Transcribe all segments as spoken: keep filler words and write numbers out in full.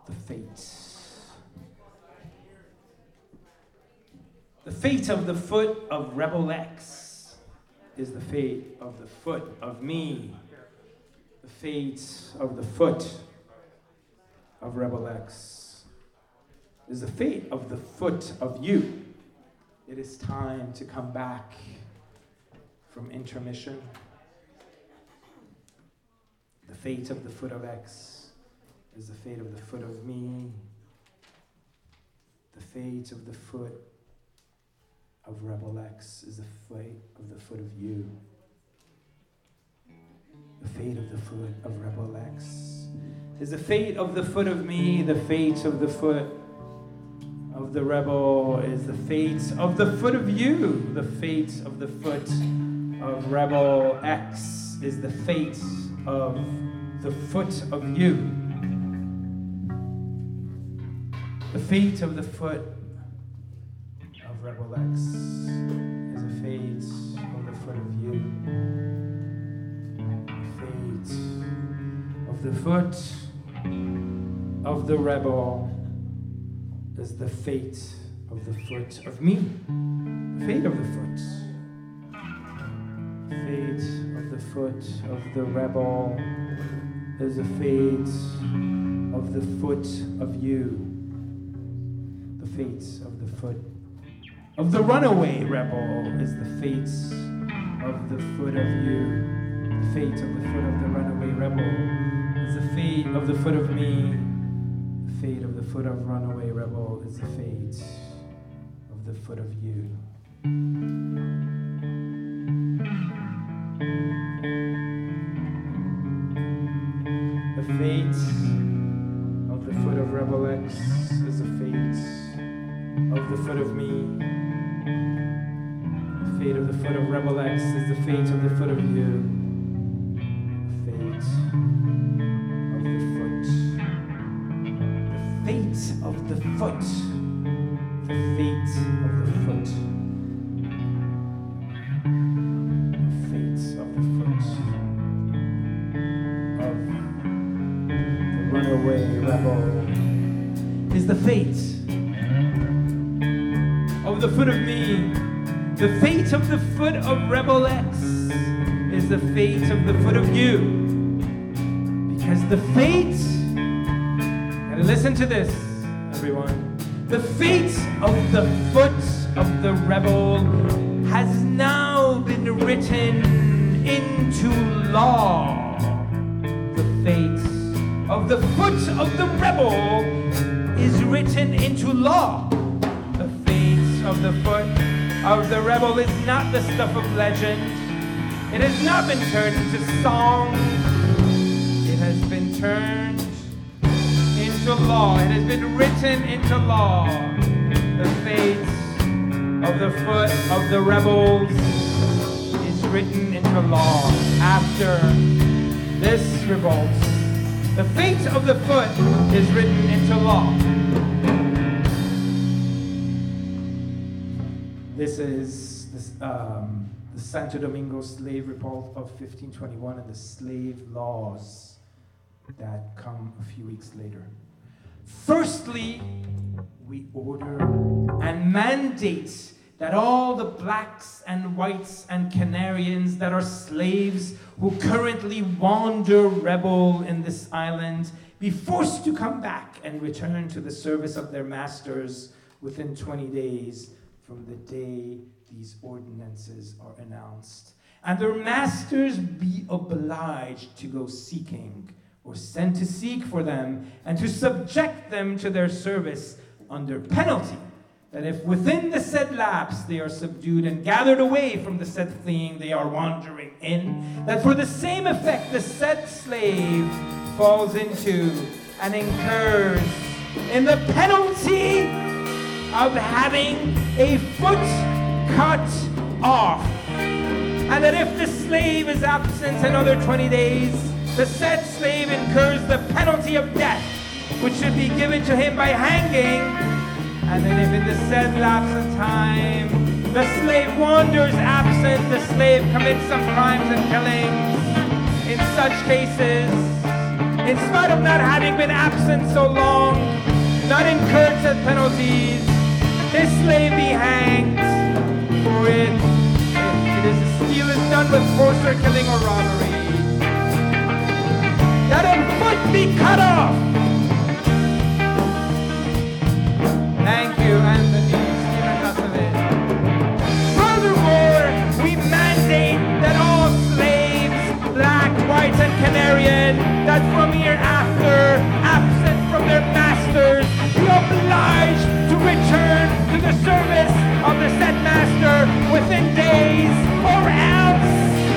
the fate. The fate of the foot of Rebel X is the fate of the foot of me. The fate of the foot of Rebel X is the fate of the foot of you. It is time to come back from intermission. The fate of the foot of X is the fate of the foot of me. The fate of the foot of Rebel X is the fate of the foot of you. The fate of the foot of Rebel X is the fate of the foot of me. The fate of the foot of the rebel is the fate of the foot of you. The fate of the foot of Rebel X is the fate of the foot of you. The fate of the foot of Rebel X is the fate of the foot of you. The fate of the foot of the rebel is the fate of the foot of me. The fate of the foot. The fate of the foot of the rebel is the fate of the foot of you. The fate of the foot of the runaway rebel is the fate of the foot of you. The fate of the foot of the runaway rebel is the fate of the foot of me. The fate of the foot of runaway rebel is the fate of the foot of you. The fate of the foot of Rebel X is the fate of the foot of me. The fate of the foot of Rebel X is the fate of the foot of you. The fate of the foot. The fate of the foot. The fate of the foot. The fate of the foot of the runaway rebel is the fate of the foot of me. The fate of the foot of Rebel X is the fate of the foot of you. Because the fate, and listen to this, everyone, the fate of the foot of the rebel has now been written into law. The fate of the foot of the rebel is written into law. The fate of the foot of the rebel is not the stuff of legend. It has not been turned into song. It has been turned into law. It has been written into law. The fate of the foot of the rebels is written into law after this revolt. The fate of the foot is written into law. This is this, um, the Santo Domingo slave revolt of fifteen twenty-one and the slave laws that come a few weeks later. Firstly, we order and mandate that all the blacks and whites and Canarians that are slaves who currently wander rebel in this island be forced to come back and return to the service of their masters within twenty days from the day these ordinances are announced, and their masters be obliged to go seeking or sent to seek for them and to subject them to their service under penalty that if within the said lapse they are subdued and gathered away from the said fleeing they are wandering in, that for the same effect the said slave falls into and incurs in the penalty of having a foot cut off, and that if the slave is absent another twenty days, the said slave incurs the penalty of death, which should be given to him by hanging, and that if in the said lapse of time the slave wanders absent, the slave commits some crimes and killings. In such cases, in spite of not having been absent so long, not incurred such penalties, this slave be hanged for it. It is a steal is done with force or killing or robbery. That a foot be cut off. Thank you, Anthony Stephen Hassavet. Furthermore, we mandate that all slaves, black, white, and Canarian, that from hereafter, absent from their masters, be obliged to return to the service of the said master within days, or else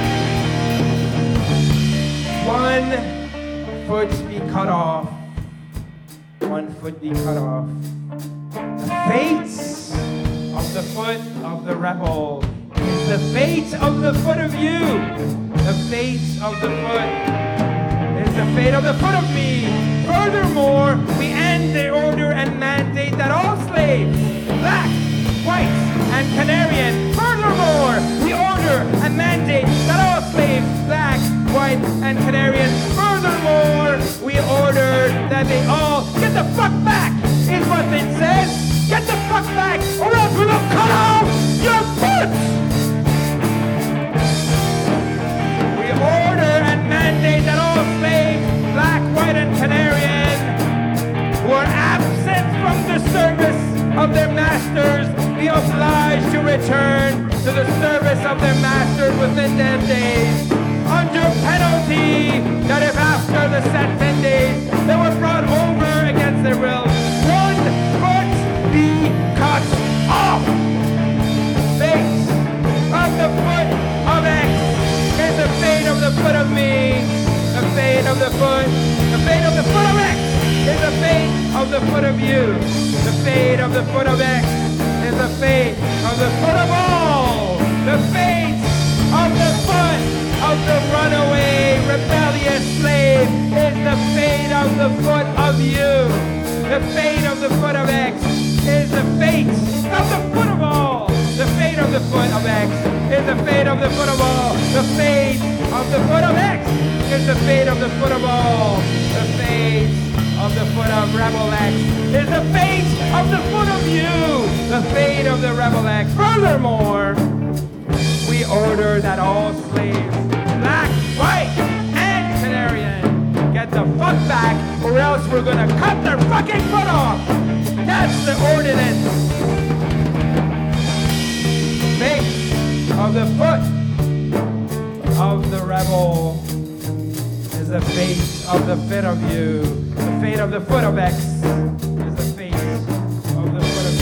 one foot be cut off. One foot be cut off. The fate of the foot of the rebel is the fate of the foot of you. The fate of the foot is the fate of the foot of me. Furthermore, we end the order and mandate that all slaves, black, white, and Canarian, furthermore, we order and mandate that all slaves, black, white, and Canarian, furthermore, we order that they all get the fuck back, is what it says. Get the fuck back, or else we will cut off your foot! We order and mandate that all slaves, black, white, and Canarian, who are absent from the service of their masters, be obliged to return to the service of their masters within ten days, under penalty that if after the set ten days they were brought over against their will, one foot be cut off. Fate of the foot of X is the fate of the foot of me. The fate of the foot, the fate of the foot of X is the fate of the foot of you. The fate of the foot of X is the fate of the foot of all. The fate of the foot of the runaway rebellious slave is the fate of the foot of you. The fate of the foot of X is the fate of the foot of all. The fate of the foot of X is the fate of the foot of all. The fate of the foot of X is the fate of the foot of all. The fate of the foot of Rebel X is the fate of the foot of you. The fate of the Rebel X. Furthermore, we order that all slaves, black, white, and Canarian, get the fuck back, or else we're gonna cut their fucking foot off. That's the ordinance. Fate of the foot of the rebel is the fate of the foot of you. The fate of the foot of X is the fate of the foot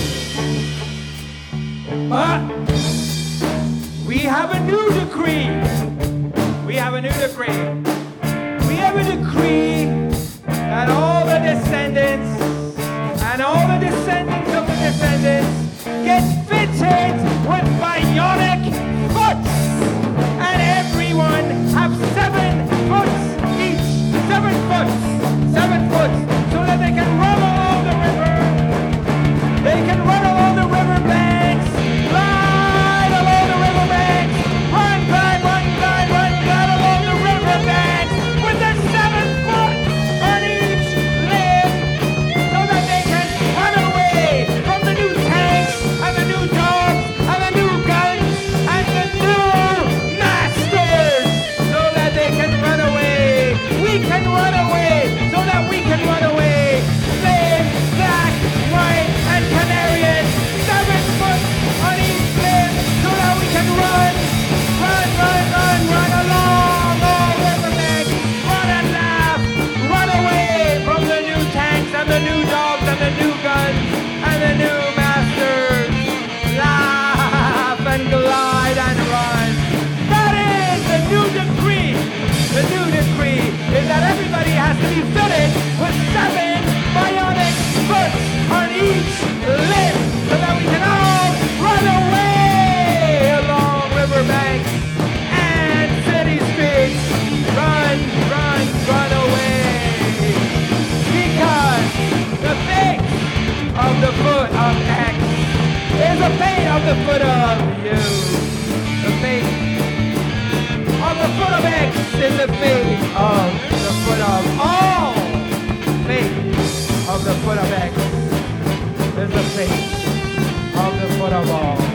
of you. But we have a new decree. We have a new decree. We have a decree that all the descendants and all the descendants of the descendants get fitted with bionic foot, and everyone have seven foot each, seven foot, seven foot, so that they can run along the river. They can run along the river banks, glide along the river banks, run, glide, run, glide, run, glide along the river banks with their seven foot on each limb, so that they can run away from the new tanks and the new dogs and the new guns and the new masters, so that they can run away. We can run away, so that we can run away. Slave, black, white, and Canarian, seven foot on each limb, so that we can run, run, run, run, run along all riverbanks, run and laugh, run away from the new tanks and the new dogs and the new guns and the new masters. Laugh and glide and run. That is the new decree. The new decree is that everybody has to be fitted with seven bionic foot on each limb, so that we can all run away along riverbanks and city streets. Run, run, run away. Because the fate of the foot of X is the fate of the foot of you. The fate of the foot of X is the fate of the foot of all. Fate of the foot of X. There's a face of the foot of all.